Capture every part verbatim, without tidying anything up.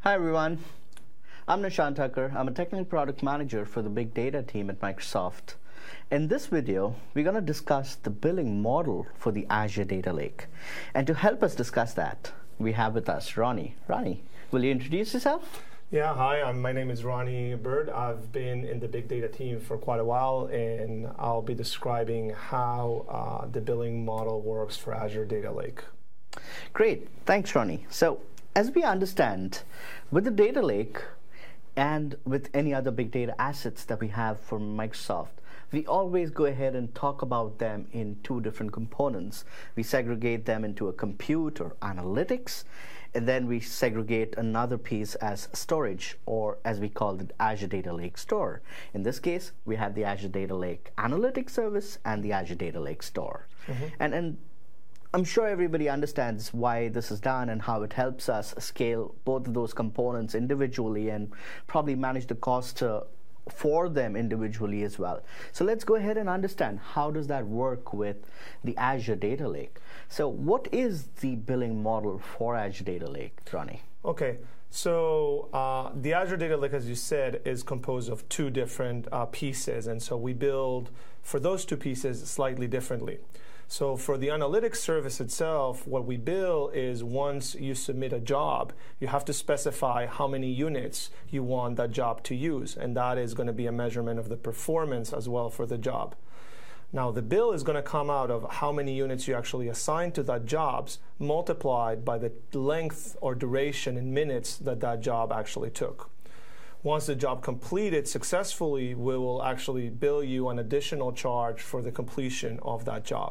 Hi everyone, I'm Nishant Tucker. I'm a technical product manager for the big data team at Microsoft. In this video, we're going to discuss the billing model for the Azure Data Lake. And to help us discuss that, we have with us Ronnie. Ronnie, will you introduce yourself? Yeah, hi, I'm, my name is Ronnie Bird. I've been in the big data team for quite a while, and I'll be describing how uh, the billing model works for Azure Data Lake. Great, thanks Ronnie. So, as we understand, with the data lake and with any other big data assets that we have from Microsoft, we always go ahead and talk about them in two different components. We segregate them into a compute or analytics, and then we segregate another piece as storage, or as we call the Azure Data Lake Store. In this case, we have the Azure Data Lake Analytics Service and the Azure Data Lake Store. Mm-hmm. And, and I'm sure everybody understands why this is done and how it helps us scale both of those components individually and probably manage the cost uh, for them individually as well. So let's go ahead and understand how does that work with the Azure Data Lake. So what is the billing model for Azure Data Lake, Ronnie? Okay, so uh, the Azure Data Lake, as you said, is composed of two different uh, pieces, and so we build for those two pieces slightly differently. So for the analytics service itself, what we bill is once you submit a job, you have to specify how many units you want that job to use, and that is going to be a measurement of the performance as well for the job. Now the bill is going to come out of how many units you actually assign to that jobs multiplied by the length or duration in minutes that that job actually took. Once the job completed successfully, we will actually bill you an additional charge for the completion of that job.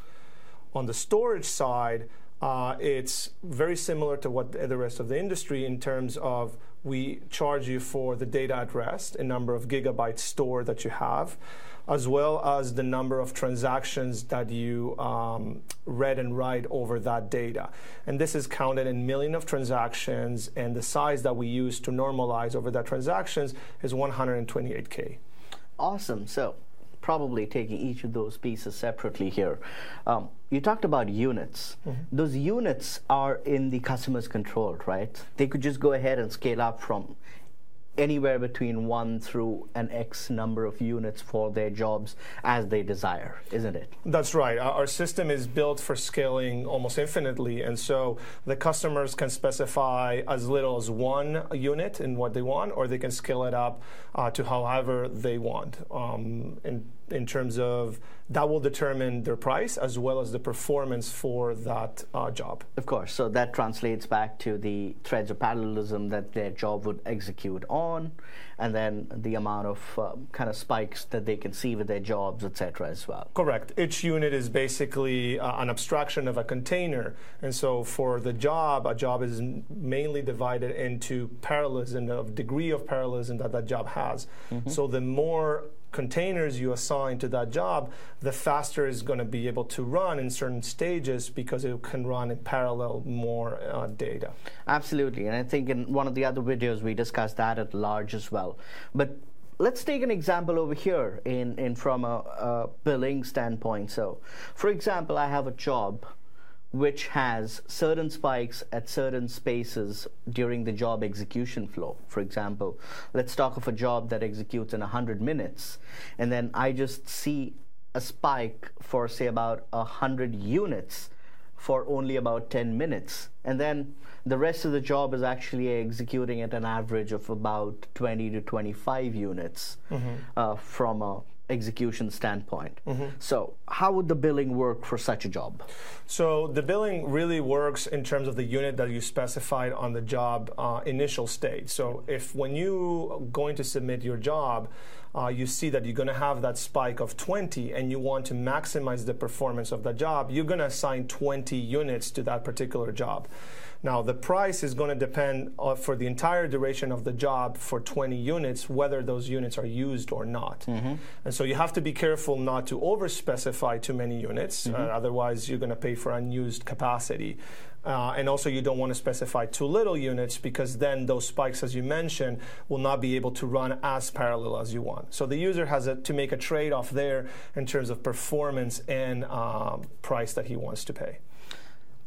On the storage side, uh, it's very similar to what the rest of the industry in terms of we charge you for the data at rest, a number of gigabytes stored that you have, as well as the number of transactions that you um, read and write over that data. And this is counted in million of transactions, and the size that we use to normalize over that transactions is one hundred twenty-eight K. Awesome. So probably taking each of those pieces separately here. Um, you talked about units. Mm-hmm. Those units are in the customer's control, right? They could just go ahead and scale up from anywhere between one through an X number of units for their jobs as they desire, isn't it? That's right. Our system is built for scaling almost infinitely, and so the customers can specify as little as one unit in what they want, or they can scale it up uh, to however they want. Um, in, in terms of that will determine their price as well as the performance for that uh, job. Of course. So that translates back to the threads of parallelism that their job would execute on, and then the amount of uh, kind of spikes that they can see with their jobs, et cetera as well. Correct. Each unit is basically uh, an abstraction of a container. And so for the job, a job is mainly divided into parallelism, of degree of parallelism that that job has. Mm-hmm. So the more containers you assign to that job, the faster it's going to be able to run in certain stages because it can run in parallel more uh, data. Absolutely, and I think in one of the other videos we discussed that at large as well. But let's take an example over here in, in from a, a billing standpoint. So, for example, I have a job which has certain spikes at certain spaces during the job execution flow. For example, let's talk of a job that executes in one hundred minutes, and then I just see a spike for, say, about one hundred units for only about ten minutes. And then the rest of the job is actually executing at an average of about twenty to twenty-five units mm-hmm. uh, from a execution standpoint. Mm-hmm. So how would the billing work for such a job? So the billing really works in terms of the unit that you specified on the job uh, initial stage. So if when you going to submit your job, uh, you see that you're going to have that spike of twenty and you want to maximize the performance of the job, you're going to assign twenty units to that particular job. Now, the price is going to depend uh, for the entire duration of the job for twenty units, whether those units are used or not. Mm-hmm. And so you have to be careful not to over-specify too many units, mm-hmm. uh, otherwise you're going to pay for unused capacity. Uh, and also you don't want to specify too little units because then those spikes, as you mentioned, will not be able to run as parallel as you want. So the user has a, to make a trade-off there in terms of performance and uh, price that he wants to pay.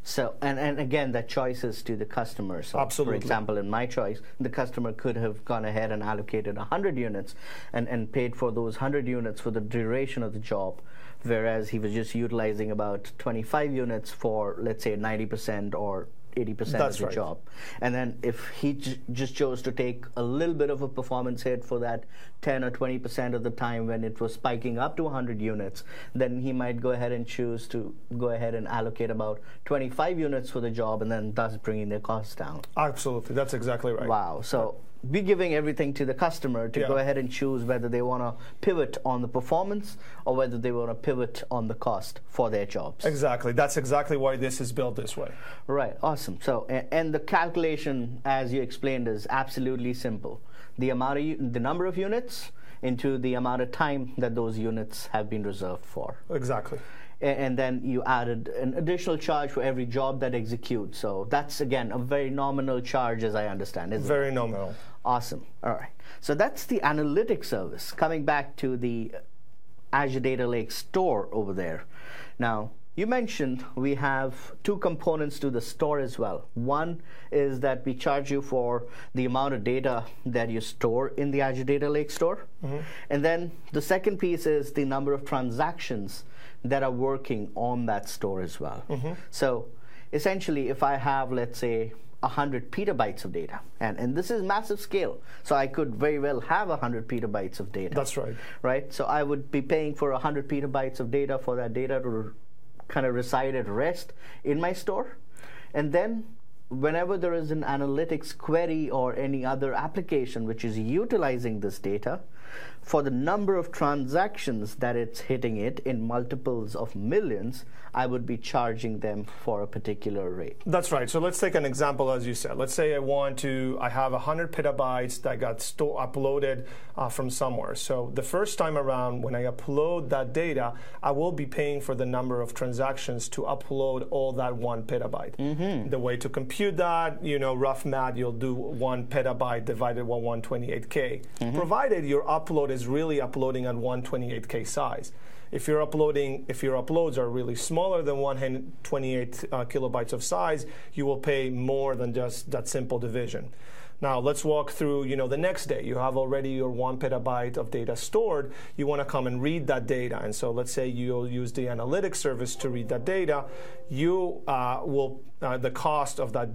So, and, and again, that choice is to the customer. So, Absolutely. For example, in my choice, the customer could have gone ahead and allocated one hundred units and, and paid for those one hundred units for the duration of the job, whereas he was just utilizing about twenty-five units for, let's say, ninety percent or eighty percent That's of the right. job. And then if he j- just chose to take a little bit of a performance hit for that ten or twenty percent of the time when it was spiking up to one hundred units, then he might go ahead and choose to go ahead and allocate about twenty-five units for the job, and then thus bringing their costs down. Absolutely, that's exactly right. Wow. So be giving everything to the customer to Yeah. go ahead and choose whether they want to pivot on the performance or whether they want to pivot on the cost for their jobs. Exactly. That's exactly why this is built this way. Right, awesome. So, a- and the calculation, as you explained, is absolutely simple. The amount of, u- the number of units into the amount of time that those units have been reserved for. Exactly. A- And then you added an additional charge for every job that executes. So that's, again, a very nominal charge, as I understand, isn't it? Very nominal. Awesome. All right. So that's the analytics service. Coming back to the Azure Data Lake store over there. Now, you mentioned we have two components to the store as well. One is that we charge you for the amount of data that you store in the Azure Data Lake store. Mm-hmm. And then the second piece is the number of transactions that are working on that store as well. Mm-hmm. So essentially, if I have, let's say, one hundred petabytes of data, and, and this is massive scale, so I could very well have one hundred petabytes of data. That's right. Right? So I would be paying for one hundred petabytes of data for that data to r- kind of reside at rest in my store. And then whenever there is an analytics query or any other application which is utilizing this data, for the number of transactions that it's hitting it in multiples of millions, I would be charging them for a particular rate. That's right. So let's take an example, as you said. Let's say I want to, I have one hundred petabytes that got sto- uploaded uh, from somewhere. So the first time around, when I upload that data, I will be paying for the number of transactions to upload all that one petabyte. Mm-hmm. The way to compute that, you know, rough math, you'll do one petabyte divided by one twenty-eight K, mm-hmm. provided your upload is really uploading at one twenty-eight K size. If you're uploading, if your uploads are really smaller than one hundred twenty-eight uh, kilobytes of size, you will pay more than just that simple division. Now let's walk through, you know, the next day. You have already your one petabyte of data stored. You want to come and read that data. And so let's say you'll use the analytics service to read that data. You uh, will, uh, the cost of that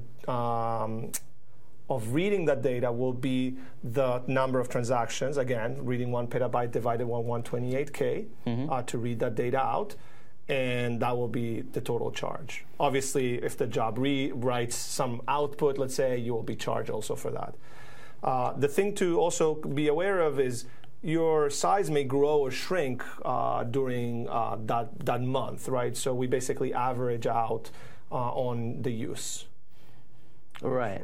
um, of reading that data will be the number of transactions. Again, reading one petabyte divided by one twenty-eight K mm-hmm. uh, to read that data out, and that will be the total charge. Obviously, if the job re- writes some output, let's say, you will be charged also for that. Uh, the thing to also be aware of is your size may grow or shrink uh, during uh, that, that month, right? So we basically average out uh, on the use. Right.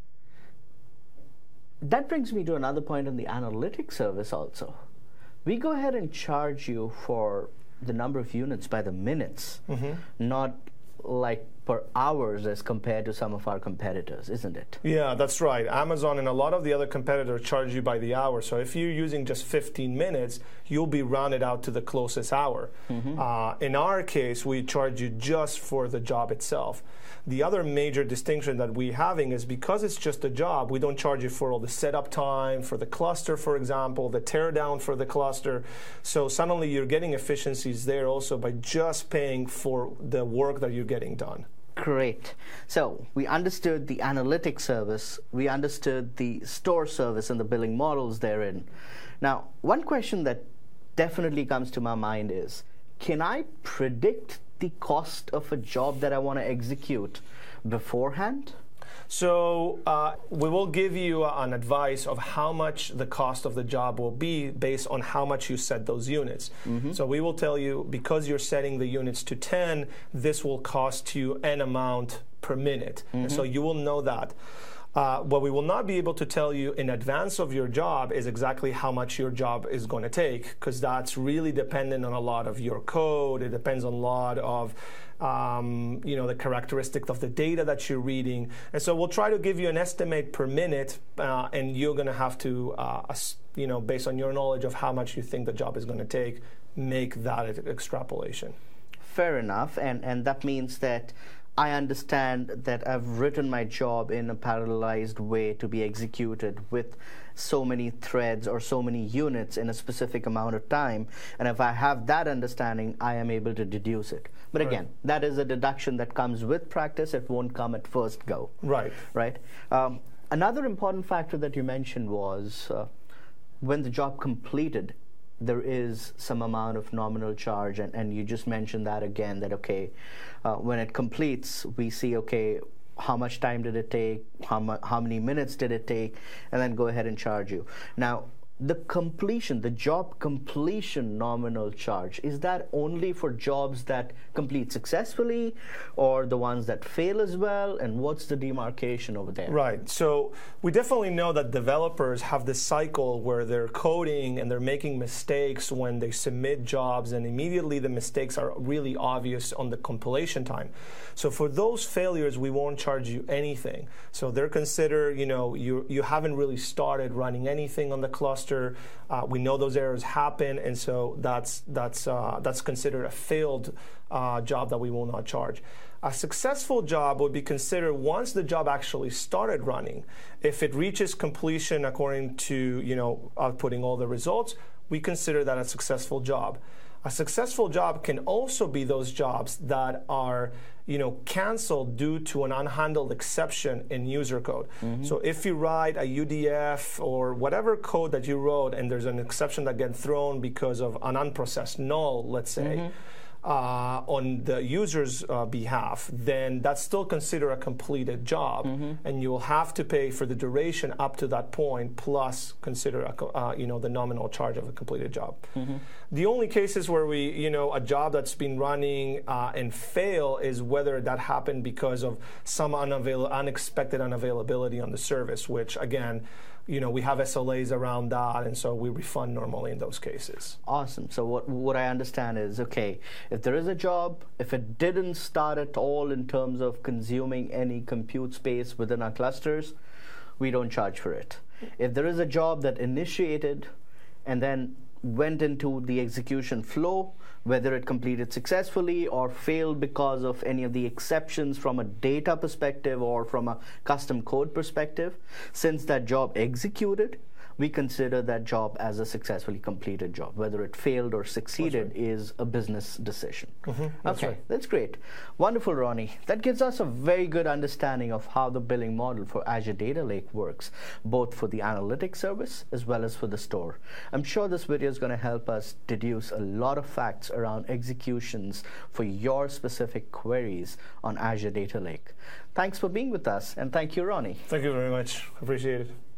That brings me to another point on the analytics service also. We go ahead and charge you for the number of units by the minutes, mm-hmm. not like per hours as compared to some of our competitors, isn't it? Yeah, that's right. Amazon and a lot of the other competitors charge you by the hour. So if you're using just fifteen minutes, you'll be rounded out to the closest hour. Mm-hmm. Uh, in our case, we charge you just for the job itself. The other major distinction that we're having is because it's just a job, we don't charge you for all the setup time, for the cluster, for example, the teardown for the cluster. So suddenly you're getting efficiencies there also by just paying for the work that you're getting done. Great. So we understood the analytics service, we understood the store service and the billing models therein. Now, one question that definitely comes to my mind is, can I predict the cost of a job that I want to execute beforehand? So uh, we will give you uh, an advice of how much the cost of the job will be based on how much you set those units. Mm-hmm. So we will tell you, because you're setting the units to ten, this will cost you an amount per minute. Mm-hmm. And so you will know that. Uh, what we will not be able to tell you in advance of your job is exactly how much your job is going to take, because that's really dependent on a lot of your code. It depends on a lot of um, you know, the characteristics of the data that you're reading. And so we'll try to give you an estimate per minute, uh, and you're going to have to, uh, you know, based on your knowledge of how much you think the job is going to take, make that extrapolation. Fair enough, and, and that means that I understand that I've written my job in a parallelized way to be executed with so many threads or so many units in a specific amount of time. And if I have that understanding, I am able to deduce it. But again, right. that is a deduction that comes with practice. It won't come at first go. Right. Right. Um, another important factor that you mentioned was uh, when the job completed, there is some amount of nominal charge, and, and you just mentioned that again, that, okay, uh, when it completes, we see, okay, how much time did it take, how, mu how many minutes did it take, and then go ahead and charge you. Now, the completion, the job completion nominal charge, is that only for jobs that complete successfully or the ones that fail as well? And what's the demarcation over there? Right. So we definitely know that developers have this cycle where they're coding and they're making mistakes when they submit jobs, and immediately the mistakes are really obvious on the compilation time. So for those failures, we won't charge you anything. So they're considered, you know, you, you haven't really started running anything on the cluster. Uh, we know those errors happen, and so that's that's uh, that's considered a failed uh, job that we will not charge. A successful job would be considered once the job actually started running. If it reaches completion according to, you know, outputting all the results, we consider that a successful job. A successful job can also be those jobs that are, you know, canceled due to an unhandled exception in user code. Mm-hmm. So if you write a U D F or whatever code that you wrote, and there's an exception that gets thrown because of an unprocessed null, let's say, mm-hmm. Uh, on the user's uh, behalf, then that's still considered a completed job, mm-hmm. and you will have to pay for the duration up to that point, plus consider a, uh, you know, the nominal charge of a completed job. Mm-hmm. The only cases where we, you know, a job that's been running uh, and fail is whether that happened because of some unavail unexpected unavailability on the service, which again, you know, we have S L As around that, and so we refund normally in those cases. Awesome. So what what I understand is, okay, if there is a job, if it didn't start at all in terms of consuming any compute space within our clusters, we don't charge for it. If there is a job that initiated and then went into the execution flow, whether it completed successfully or failed because of any of the exceptions from a data perspective or from a custom code perspective, since that job executed, we consider that job as a successfully completed job. Whether it failed or succeeded right. is a business decision. Mm-hmm. That's okay, right. That's great. Wonderful, Ronnie. That gives us a very good understanding of how the billing model for Azure Data Lake works, both for the analytics service as well as for the store. I'm sure this video is going to help us deduce a lot of facts around executions for your specific queries on Azure Data Lake. Thanks for being with us, and thank you, Ronnie. Thank you very much. Appreciate it.